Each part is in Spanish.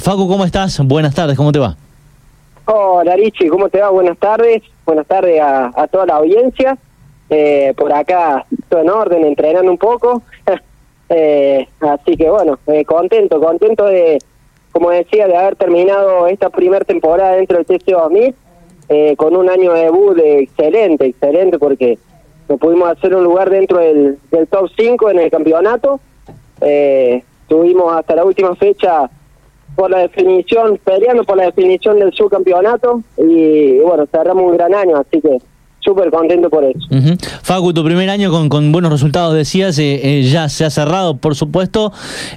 Facu, ¿cómo estás? Buenas tardes, ¿cómo te va? Hola Richie, ¿cómo te va? Buenas tardes a toda la audiencia. Por acá todo en orden, entrenando un poco. Así que bueno, contento de, como decía, de haber terminado esta primera temporada dentro del TC2000 con un año de debut excelente porque nos pudimos hacer un lugar dentro del top 5 en el campeonato. Tuvimos hasta la última fecha peleando por la definición del subcampeonato y bueno, cerramos un gran año, así que súper contento por eso. Facu, tu primer año con buenos resultados, decías, ya se ha cerrado, por supuesto,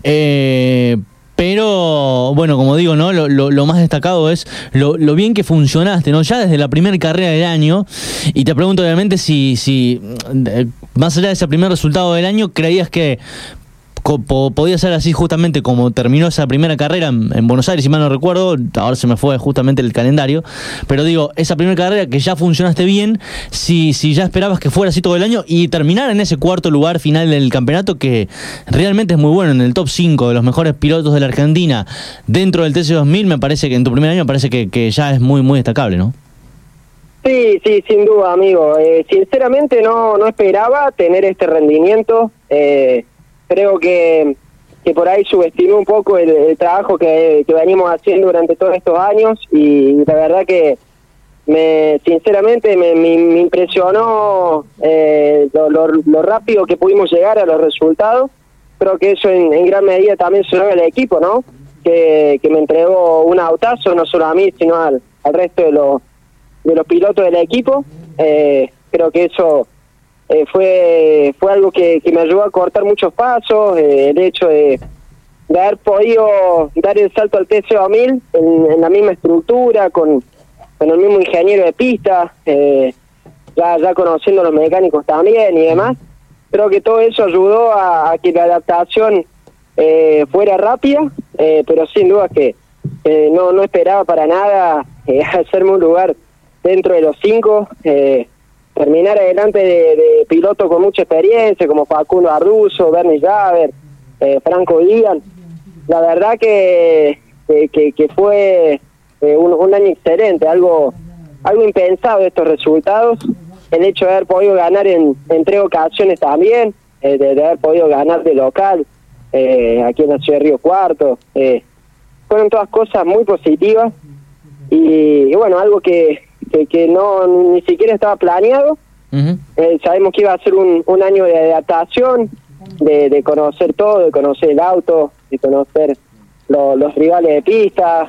pero bueno, como digo, ¿no? Lo más destacado es lo bien que funcionaste, ¿no? Ya desde la primera carrera del año, y te pregunto obviamente si más allá de ese primer resultado del año, ¿creías que podía ser así justamente como terminó esa primera carrera en Buenos Aires, si mal no recuerdo? Ahora se me fue justamente el calendario, pero digo, esa primera carrera que ya funcionaste bien, si ya esperabas que fuera así todo el año y terminar en ese cuarto lugar final del campeonato, que realmente es muy bueno, en el top 5 de los mejores pilotos de la Argentina dentro del TC2000, me parece que en tu primer año me parece que ya es muy destacable, ¿no? Sí, sin duda, amigo. Sinceramente no esperaba tener este rendimiento. Creo que por ahí subestimé un poco el trabajo que venimos haciendo durante todos estos años y la verdad que sinceramente me impresionó lo rápido que pudimos llegar a los resultados. Creo que eso en gran medida también se debe al equipo, ¿no? Que me entregó un autazo, no solo a mí, sino al resto de los pilotos del equipo. Creo que eso fue algo que me ayudó a cortar muchos pasos. El hecho de haber podido dar el salto al TC2000 en la misma estructura, con el mismo ingeniero de pista, ya conociendo a los mecánicos también y demás. Creo que todo eso ayudó a que la adaptación fuera rápida, pero sin duda que no esperaba para nada hacerme un lugar dentro de los 5, terminar adelante de pilotos con mucha experiencia, como Facundo Arduzo, Bernie Javer, Franco Díaz. La verdad que fue un año excelente, algo impensado estos resultados. El hecho de haber podido ganar en 3 ocasiones también, de haber podido ganar de local, aquí en la ciudad de Río Cuarto, fueron todas cosas muy positivas y bueno, algo que no ni siquiera estaba planeado. Sabemos que iba a ser un año de adaptación, de conocer todo, de conocer el auto, de conocer los rivales de pista,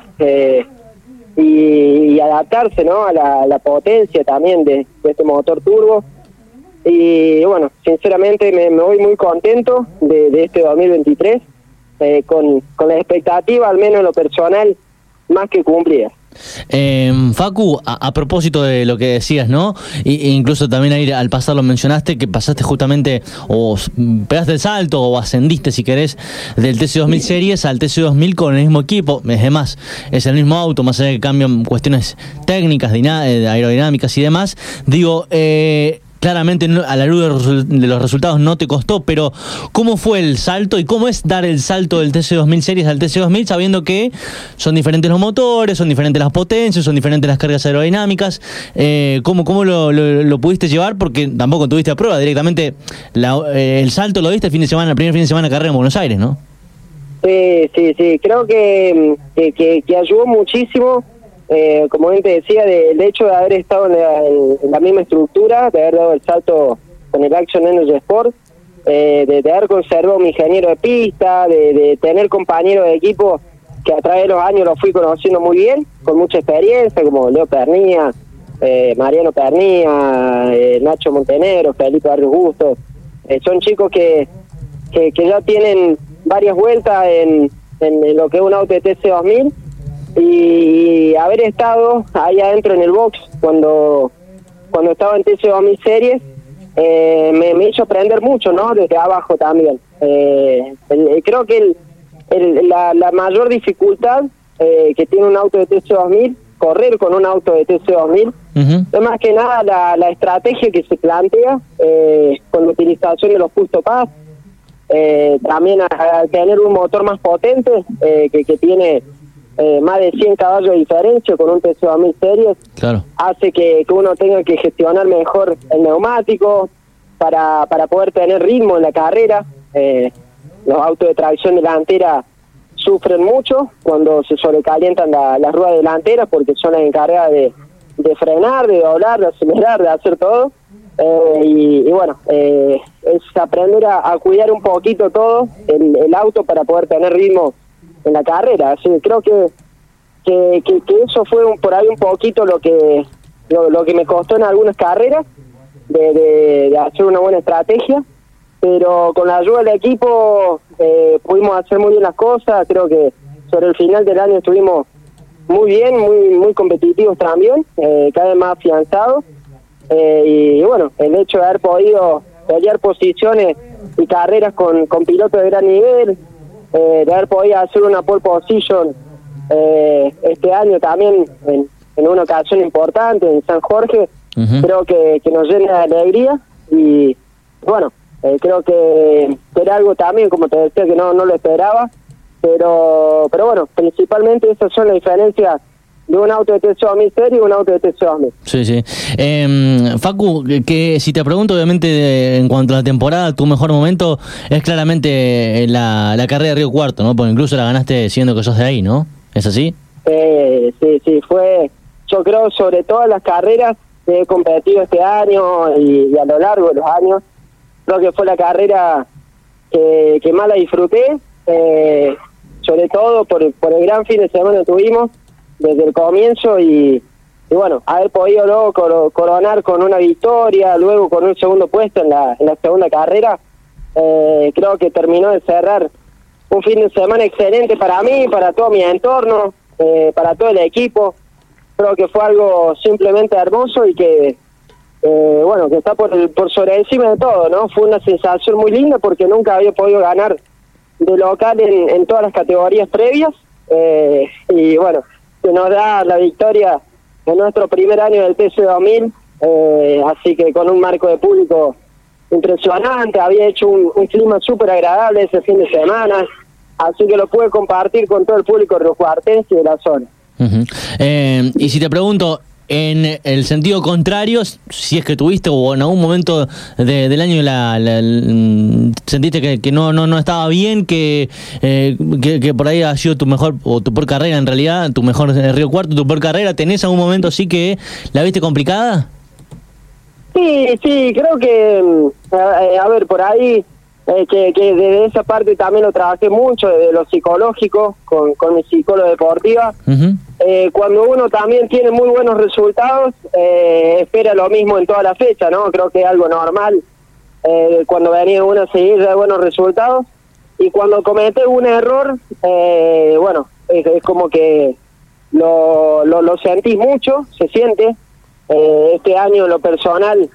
y adaptarse, ¿no? a la potencia también de este motor turbo. Y bueno, sinceramente me voy muy contento de este 2023, con la expectativa, al menos en lo personal, más que cumplida. Facu, a propósito de lo que decías, ¿no? Incluso también ahí al pasar lo mencionaste, que pasaste justamente, o pegaste el salto, o ascendiste, si querés, del TC2000 Series al TC2000 con el mismo equipo. Es demás, es el mismo auto, más allá de que cambian cuestiones técnicas, aerodinámicas y demás. Digo, claramente a la luz de los resultados no te costó, pero ¿cómo fue el salto y cómo es dar el salto del TC2000 Series al TC2000 sabiendo que son diferentes los motores, son diferentes las potencias, son diferentes las cargas aerodinámicas? ¿Cómo lo pudiste llevar? Porque tampoco tuviste a prueba directamente. El salto lo diste el primer fin de semana de carrera en Buenos Aires, ¿no? Sí. Creo que ayudó muchísimo. Como bien te decía, del hecho de haber estado en la misma estructura, de haber dado el salto con el Action Energy Sport, de haber conservado mi ingeniero de pista, de tener compañeros de equipo que a través de los años los fui conociendo muy bien, con mucha experiencia, como Leo Pernía, Mariano Pernía, Nacho Montenegro, Felipe Barrios Bustos. Son chicos que ya tienen varias vueltas en lo que es un auto de TC2000, y haber estado ahí adentro en el box cuando estaba en TC2000 Series me hizo aprender mucho, ¿no? Desde abajo también. Creo que la mayor dificultad que tiene un auto de TC2000, correr con un auto de TC2000, es más que nada la estrategia que se plantea con la utilización de los Justo Pass, también al tener un motor más potente que tiene más de 100 caballos de diferencia con un TC2000 Series, Claro. hace que uno tenga que gestionar mejor el neumático para poder tener ritmo en la carrera. Los autos de tracción delantera sufren mucho cuando se sobrecalientan las ruedas delanteras porque son las encargadas de frenar, de doblar, de acelerar, de hacer todo. Y bueno, es aprender a cuidar un poquito todo el auto para poder tener ritmo en la carrera. Así que creo que eso fue por ahí un poquito lo que me costó en algunas carreras, de hacer una buena estrategia, pero con la ayuda del equipo pudimos hacer muy bien las cosas. Creo que sobre el final del año estuvimos muy bien, muy competitivos también, cada vez más afianzados, y bueno, el hecho de haber podido pelear posiciones y carreras con pilotos de gran nivel, de haber podido hacer una pole position este año también en una ocasión importante en San Jorge. Creo que nos llena de alegría y bueno, creo que era algo también, como te decía, que no lo esperaba, pero bueno, principalmente esas son las diferencias de un auto de TC2000 Series y un auto de TC2000. Sí, sí. Facu, que si te pregunto, obviamente, en cuanto a la temporada, tu mejor momento es claramente la carrera de Río Cuarto, ¿no? Porque incluso la ganaste siendo que sos de ahí, ¿no? ¿Es así? Sí, fue, yo creo, sobre todas las carreras que he competido este año y a lo largo de los años, creo que fue la carrera que más la disfruté, sobre todo por el gran fin de semana que tuvimos desde el comienzo y bueno, haber podido luego coronar con una victoria, luego con un segundo puesto en la segunda carrera. Creo que terminó de cerrar un fin de semana excelente para mí, para todo mi entorno, para todo el equipo. Creo que fue algo simplemente hermoso y que bueno, que está por sobre encima de todo, ¿no? Fue una sensación muy linda porque nunca había podido ganar de local en todas las categorías previas, y bueno, se nos da la victoria en nuestro primer año del TC2000, así que con un marco de público impresionante. Había hecho un clima súper agradable ese fin de semana, así que lo pude compartir con todo el público riocuartense de la zona. Y si te pregunto, en el sentido contrario, si es que tuviste o en algún momento del año sentiste que no estaba bien, que por ahí ha sido tu mejor o tu peor carrera, en realidad, tu mejor Río Cuarto, tu peor carrera, ¿tenés algún momento así que la viste complicada? Sí, creo que, a ver, por ahí, que desde esa parte también lo trabajé mucho, desde lo psicológico, con mi psicóloga deportiva. Cuando uno también tiene muy buenos resultados, espera lo mismo en toda la fecha, ¿no? Creo que es algo normal cuando venía una seguida de buenos resultados, y cuando cometes un error, bueno, es como que lo sentís mucho, se siente. Este año en lo personal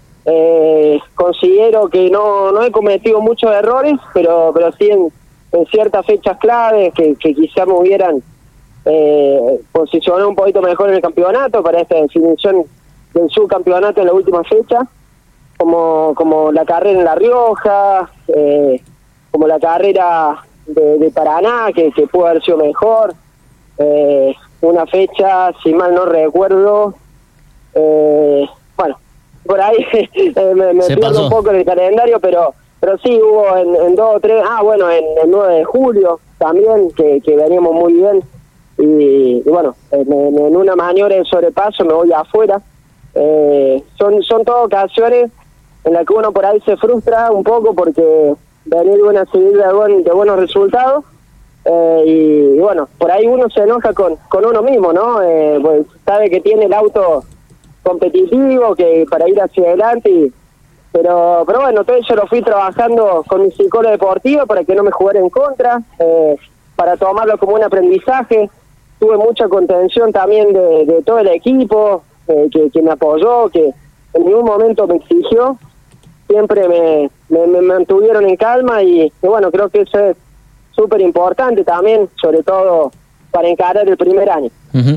considero que no he cometido muchos errores, pero sí en ciertas fechas claves que quizá me hubieran posicionado un poquito mejor en el campeonato para esta definición del subcampeonato en la última fecha, como la carrera en La Rioja, como la carrera de Paraná, que pudo haber sido mejor, una fecha, si mal no recuerdo, bueno, por ahí me pierdo un poco en el calendario, pero sí hubo en 2 o 3, bueno, en el 9 de julio también, que veníamos muy bien, y bueno, en una maniobra de sobrepaso me voy afuera. Son todas ocasiones en las que uno por ahí se frustra un poco porque venir de una seguida de buenos resultados, y bueno, por ahí uno se enoja con uno mismo, ¿no? Pues sabe que tiene el auto competitivo que para ir hacia adelante, pero bueno, todo eso lo fui trabajando con mi psicóloga deportiva para que no me jugara en contra, para tomarlo como un aprendizaje. Tuve mucha contención también de todo el equipo, que me apoyó, que en ningún momento me exigió, siempre me mantuvieron en calma, y bueno, creo que eso es súper importante también, sobre todo para encarar el primer año. Uh-huh.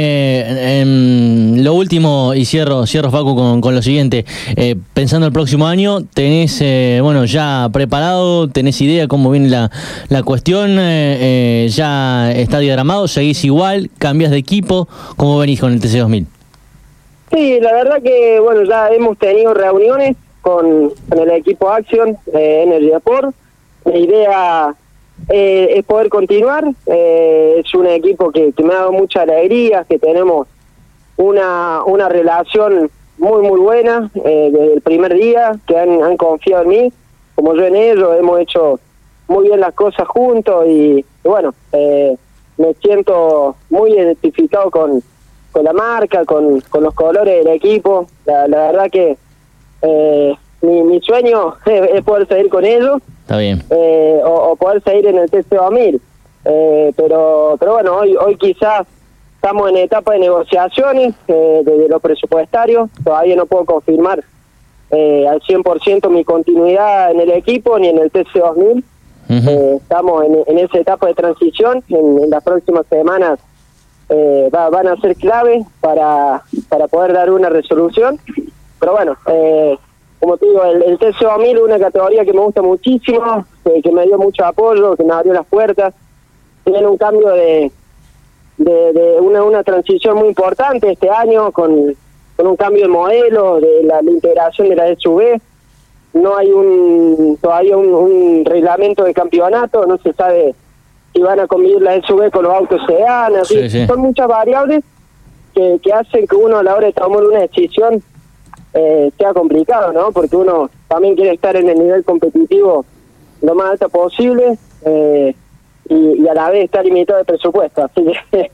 Lo último, y cierro Facu con lo siguiente, pensando el próximo año, tenés ya preparado, tenés idea cómo viene la cuestión, ya está diagramado, seguís igual, cambias de equipo, ¿cómo venís con el TC2000? Sí, la verdad que ya hemos tenido reuniones con el equipo Action Energy Sport. La idea es poder continuar. Es un equipo que me ha dado mucha alegría, que tenemos una relación muy muy buena desde el primer día, que han confiado en mí, como yo en ellos. Hemos hecho muy bien las cosas juntos y me siento muy identificado con la marca, con los colores del equipo. La verdad que mi sueño es poder seguir con ellos. Está bien. O poder seguir en el TC2000. Pero bueno, hoy quizás estamos en etapa de negociaciones de lo presupuestario. Todavía no puedo confirmar al 100% mi continuidad en el equipo ni en el TC2000. Uh-huh. Estamos en esa etapa de transición. En las próximas semanas van a ser clave para poder dar una resolución. Pero bueno, como te digo, el TC2000 es una categoría que me gusta muchísimo, que me dio mucho apoyo, que me abrió las puertas. Tiene un cambio de una transición muy importante este año, con un cambio de modelo, de la integración de la SUV. No hay todavía un reglamento de campeonato, no se sabe si van a convivir la SUV con los autos sedán. Así, sí. Son muchas variables que hacen que uno a la hora de tomar una decisión sea complicado, ¿no? Porque uno también quiere estar en el nivel competitivo lo más alto posible y a la vez está limitado de presupuesto. Así que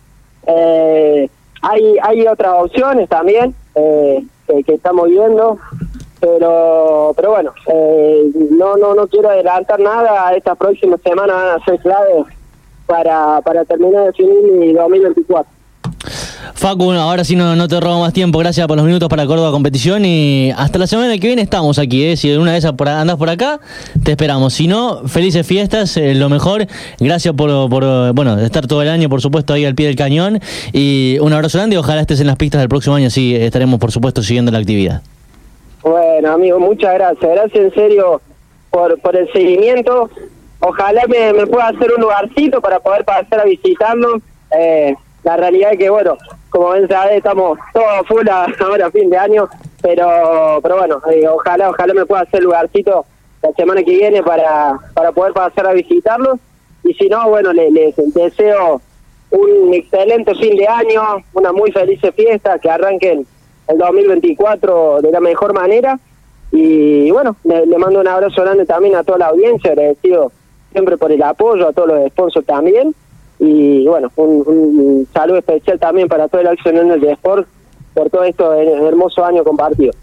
hay otras opciones también que estamos viendo, pero bueno, no quiero adelantar nada. Estas próximas semanas van a ser claves para terminar de definir mi 2024. Facu, ahora sí no te robo más tiempo. Gracias por los minutos para Córdoba Competición y hasta la semana que viene estamos aquí. Si una de esas andás por acá, te esperamos. Si no, felices fiestas, lo mejor. Gracias por estar todo el año, por supuesto, ahí al pie del cañón. Y un abrazo grande y ojalá estés en las pistas del próximo año. Así estaremos, por supuesto, siguiendo la actividad. Bueno, amigo, muchas gracias. Gracias en serio por el seguimiento. Ojalá me pueda hacer un lugarcito para poder pasar a visitarlo. La realidad es que, como ven, sabés, estamos todos full ahora a fin de año, pero bueno, ojalá me pueda hacer lugarcito la semana que viene para poder pasar a visitarlos. Y si no, les deseo un excelente fin de año, una muy feliz fiesta, que arranquen el 2024 de la mejor manera. Y le mando un abrazo grande también a toda la audiencia, agradecido siempre por el apoyo, a todos los sponsors también. Y un saludo especial también para todo el Action Energy Sport por todo esto hermoso año compartido.